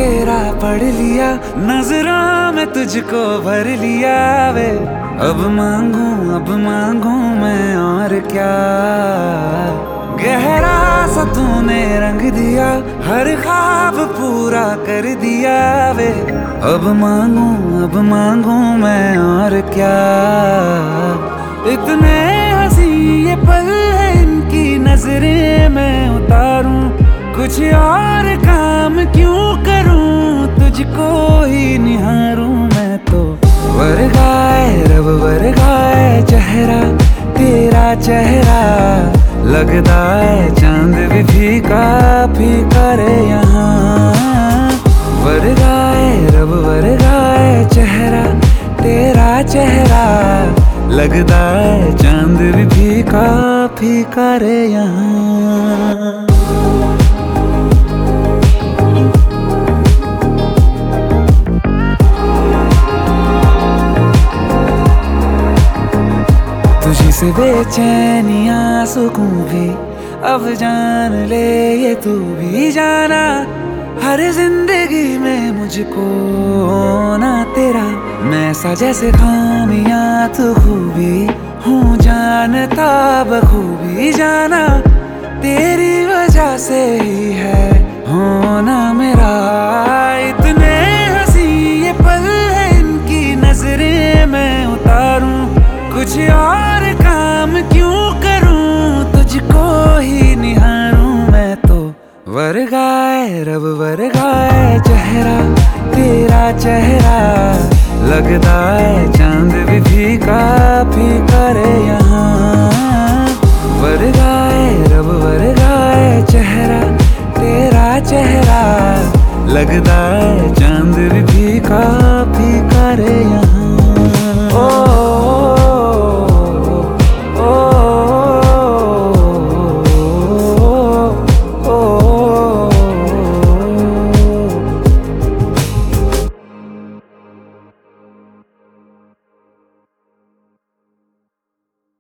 तेरा पढ़ लिया, नजरों में तुझको भर लिया वे। अब मांगू मैं और क्या, गहरा सा तूने रंग दिया, हर ख्वाब पूरा कर दिया वे। अब मांगू मैं और क्या, इतने हंसी ये पल है इनकी नजरें मैं उतारूं, कुछ और काम क्यों करूं, तुझको ही निहारूं मैं तो। वर्गाए रब वर्गाए चेहरा तेरा चेहरा, लगता है चांद भी फीका फीका रे यहाँ। वर्गाए रब वर्गाए चेहरा तेरा चेहरा, लगता है चांद भी फीका फीका रे यहाँ। तुझी से बेचैनियां सुकून भी अब जान ले ये तू भी जाना, हर जिंदगी में मुझको ना तेरा मैं सा जैसे खामियां तू खूबी हूँ जानता बखूबी जाना, तेरी वजह से ही है होना मेरा। इतने हंसी ये पल है इनकी नजरें मैं उतारूं, कुछ और काम क्यों करूं, तुझको ही निहारूं मैं तो। वर्गाए रब वर्गाए चेहरा तेरा चेहरा, लगता है चांद भी फीका फीका रे यहाँ। वर्गाए रब वर्गाए चेहरा तेरा चेहरा, लगता है चांद भी फीका फीका रे यहाँ।